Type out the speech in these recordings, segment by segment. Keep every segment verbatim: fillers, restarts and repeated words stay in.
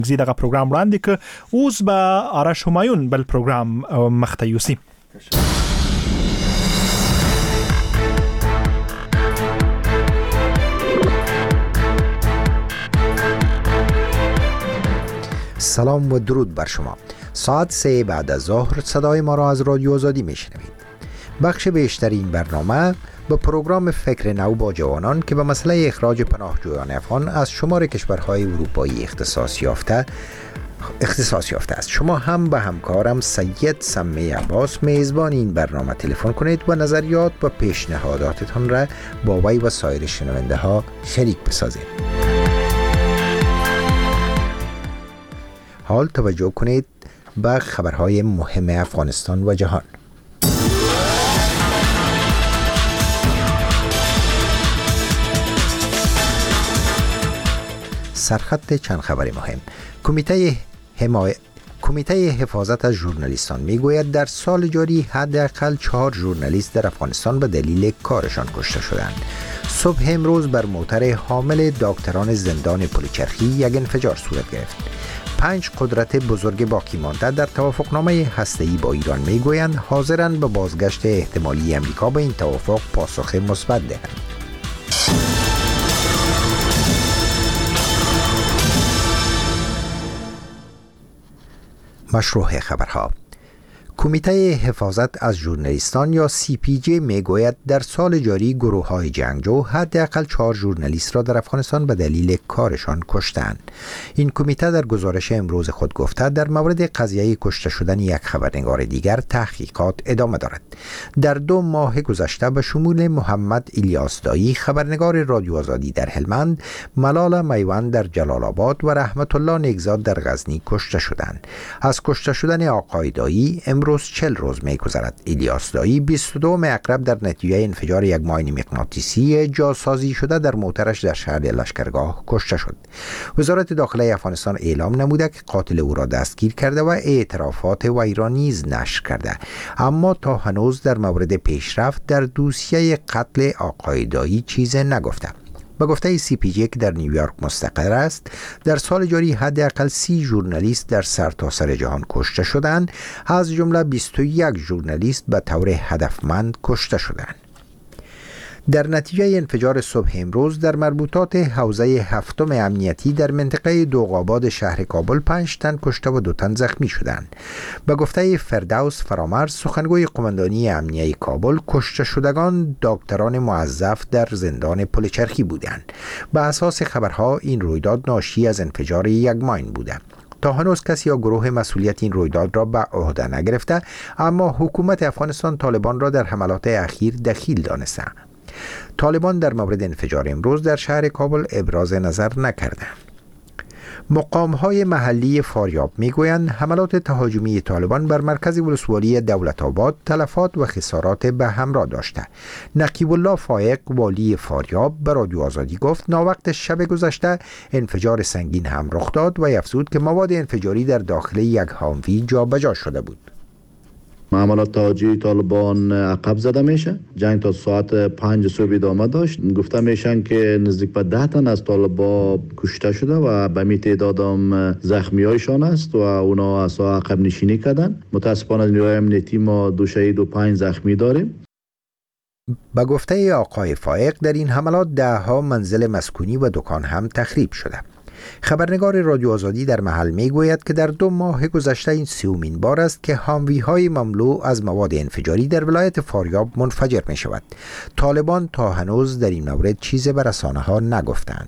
دغه پروګرام وړاندې ک اوس به آرش همایون بل پروګرام مختیوسی. سلام و درود بر شما. ساعت سه بعد از ظهر صدای ما را از رادیو آزادی میشنوید. بخش بیشتر این برنامه به پروگرام فکر نو با جوانان که به مسئله اخراج پناهجویان افغان از شمار کشورهای اروپایی اختصاص یافته اختصاص یافته است. شما هم به همکارم سید سمی عباس میزبان این برنامه تلفن کنید و نظریات و پیشنهاداتتان را با وی و سایر شنونده ها شریک بسازید. حال توجه کنید به خبرهای مهم افغانستان و جهان. سرخط چند خبر مهم. کمیته حمایت کمیته حفاظت از ژورنالیستان میگوید در سال جاری حداقل چهار ژورنالیست در افغانستان به دلیل کارشان کشته شدند. صبح امروز بر موتر حامل دکتران زندان پلچرخی یک انفجار صورت گرفت. پنج قدرت بزرگ باقی مانده در توافقنامه هسته‌ای با ایران میگویند حاضرند به بازگشت احتمالی امریکا به این توافق پاسخ مثبت دهند. مشروع خبرها. کمیته حفاظت از ژورنالیستان یا سی پی جی میگوید در سال جاری گروه‌های جنگجو حداقل چهار ژورنالیست را در افغانستان به دلیل کارشان کشتند. این کمیته در گزارش امروز خود گفته در مورد قضیه کشته شدن یک خبرنگار دیگر تحقیقات ادامه دارد. در دو ماه گذشته به شمول محمد الیاس دایی خبرنگار رادیو آزادی در هلمند، ملال میوند در جلال آباد و رحمت الله نیکزاد در غزنی کشته شدند. از کشته شدن آقای دایی امروز چهل روز می‌گذرد. الیاس دایی بیست و دو اکرب در نتیجه انفجار یک ماین مغناطیسی جاسازی شده در موترش در شهر لشکرگاه کشته شد. وزارت داخله افغانستان اعلام نموده که قاتل او را دستگیر کرده و اعترافات وی را نیز نشر کرده، اما تا هنوز در مورد پیشرفت در دوسیه قتل آقای دایی چیز نگفته. به گفته سی پی جی که در نیویورک مستقر است، در سال جاری حداقل سی ژورنالیست در سرتاسر جهان کشته شدند، از جمله بیست و یک ژورنالیست به طور هدفمند کشته شدند. در نتیجه انفجار صبح امروز در مربوطات حوزه هفتم امنیتی در منطقه دوغاباد شهر کابل پنج تن کشته و دو تن زخمی شدند. به گفته فردوس فرامرز سخنگوی قماندانی امنیه کابل، کشته شدگان دکتران موظف در زندان پلچرخی بودند. به اساس خبرها این رویداد ناشی از انفجار یک ماین بوده. تا هنوز کسی یا گروه مسئولیت این رویداد را به عهده نگرفته، اما حکومت افغانستان طالبان را در حملات اخیر دخیل دانسته. طالبان در مورد انفجار امروز در شهر کابل ابراز نظر نکردند. مقام‌های محلی فاریاب میگویند حملات تهاجمی طالبان بر مرکز ولسوالی دولت آباد تلفات و خسارات به همراه داشته. نقیب الله فایق والی فاریاب به رادیو آزادی گفت ناوقت شب گذشته انفجار سنگین هم رخ داد و افزود که مواد انفجاری در داخل یک هاموی جابجا شده بود. عملات تهاجمی طالبان عقب زده میشه. جنگ تا ساعت پنج صبح ادامه داشت. گفته میشن که نزدیک به ده تن از طالبان کشته شده و به می تعداد هم زخمی هایشان است و اونا از عقب نشینی کردن. متاسفانه از نیروهای امنیتی ما دو شهید و پنج زخمی داریم. به گفته آقای فایق در این حملات ده ها منزل مسکونی و دکان هم تخریب شده. خبرنگار رادیو آزادی در محل میگوید که در دو ماه گذشته این سومین بار است که هاموی های مملو از مواد انفجاری در ولایت فاریاب منفجر می شود. طالبان تا هنوز در این مورد چیزی به رسانه ها نگفتند.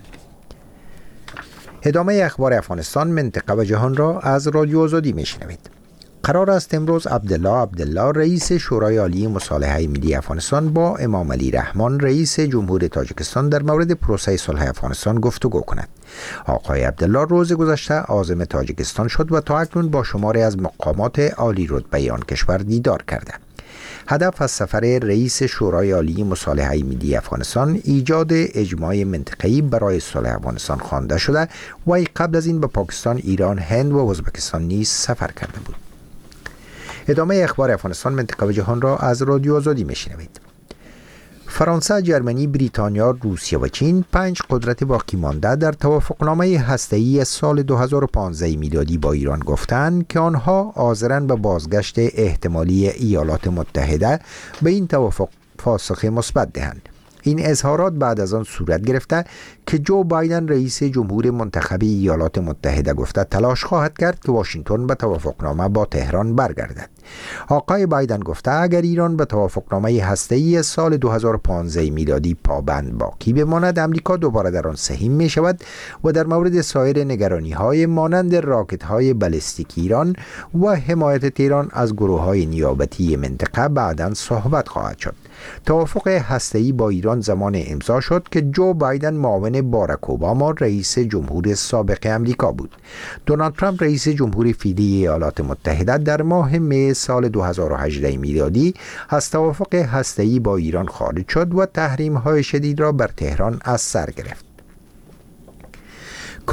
ادامه اخبار افغانستان، منطقه و جهان را از رادیو آزادی می شنوید. قرار است امروز عبدالله عبدالله رئیس شورای عالی مصالحه ملی افغانستان با امام علی رحمان رئیس جمهور تاجیکستان در مورد پروسه صلح افغانستان گفتگو کند. آقای عبدالله روز گذشته عازم تاجیکستان شد و تا اکنون با شماری از مقامات عالی رتبه آن کشور دیدار کرده. هدف از سفر رئیس شورای عالی مصالحه ملی افغانستان ایجاد اجماع منطقه‌ای برای صلح افغانستان خوانده شده و قبل از این به پاکستان، ایران، هند و ازبکستان نیز سفر کرده بود. ادامه اخبار افغانستان، منطقه و جهان را از رادیو آزادی میشنوید. فرانسه، جرمنی، بریتانیا، روسیه و چین پنج قدرت باقی مانده در توافقنامه هسته‌ای سال دو هزار و پانزده میلادی با ایران گفتند که آنها حاضرند به بازگشت احتمالی ایالات متحده به این توافق پاسخ مثبت دهند. این اظهارات بعد از آن صورت گرفته که جو بایدن رئیس جمهور منتخب ایالات متحده گفته تلاش خواهد کرد که واشنگتن به توافقنامه با تهران برگردد. آقای بایدن گفته اگر ایران به توافقنامه هسته‌ای سال دو هزار و پانزده میلادی پابند باقی بماند، امریکا دوباره در آن سهیم می شود و در مورد سایر نگرانی‌های مانند راکت‌های بالستیک ایران و حمایت تهران از گروه‌های نیابتی منطقه بعداً صحبت خواهد شد. توافق هسته‌ای با ایران زمان امضا شد که جو بایدن معاون باراک اوباما رئیس جمهور سابق امریکا بود. دونالد ترامپ رئیس جمهور فعلی ایالات متحده در ماه می سال دو هزار و هجده میلادی از توافق هسته‌ای با ایران خارج شد و تحریم‌های شدید را بر تهران از سر گرفت.